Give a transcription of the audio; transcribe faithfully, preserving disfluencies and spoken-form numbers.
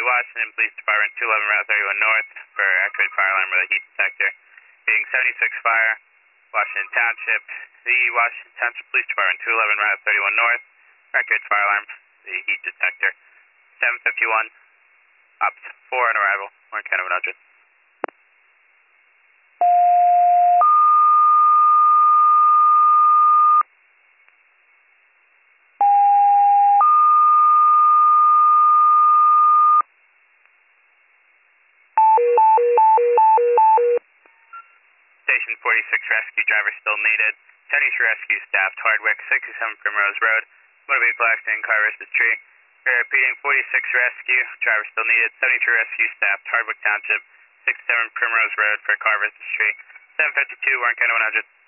Washington Police Department, two eleven Route thirty-one North for activate fire alarm with a heat detector. Being seventy-six Fire, Washington Township. The Washington Township Police Department, two eleven Route thirty-one North for activate fire alarm, the heat detector. seven fifty-one, Ops four on arrival, Warren County one hundred. Station forty-six rescue driver still needed. seventy-three rescue staffed Hardwick, sixty-seven Primrose Road. Motor vehicle accident, car versus tree. We're repeating, forty-six rescue, driver still needed. seventy-three rescue staffed Hardwick Township, sixty-seven Primrose Road for car versus tree. seven fifty-two, Warren County one hundred.